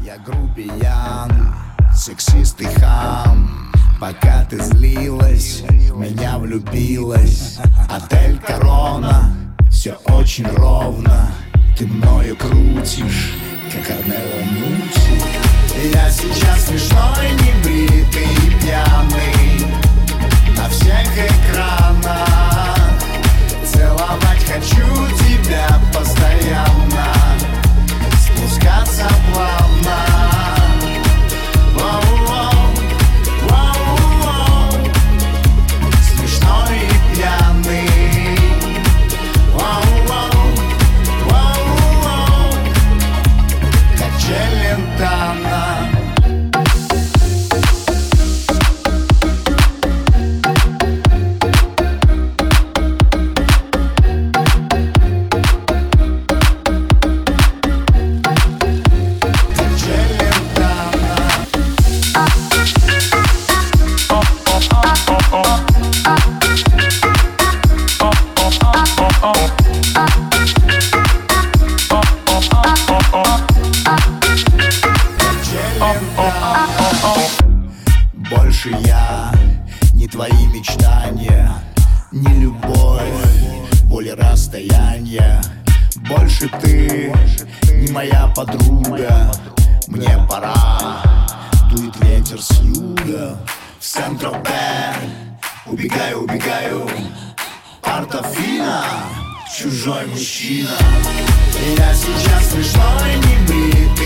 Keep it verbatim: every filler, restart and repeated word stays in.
Я грубиян, сексист и хам. Пока ты злилась, в меня влюбилась. Отель Корона, все очень ровно. Ты мною крутишь, как Арнелла Мучи. Я сейчас смешной, небритый и пьяный на всех экранах. Целовать хочу тебя постоянно, спускаться плавно. Воу-воу, воу-воу. Смешной и пьяный. Воу-воу, воу-воу. Как Челентано. Больше я не твои мечтания, не любовь, боль и расстояние. Больше ты не моя подруга. Мне пора, дует ветер с юга. В Сен-Тропе убегаю, убегаю. Портофино, чужой мужчина. Я сейчас смешной, не брит.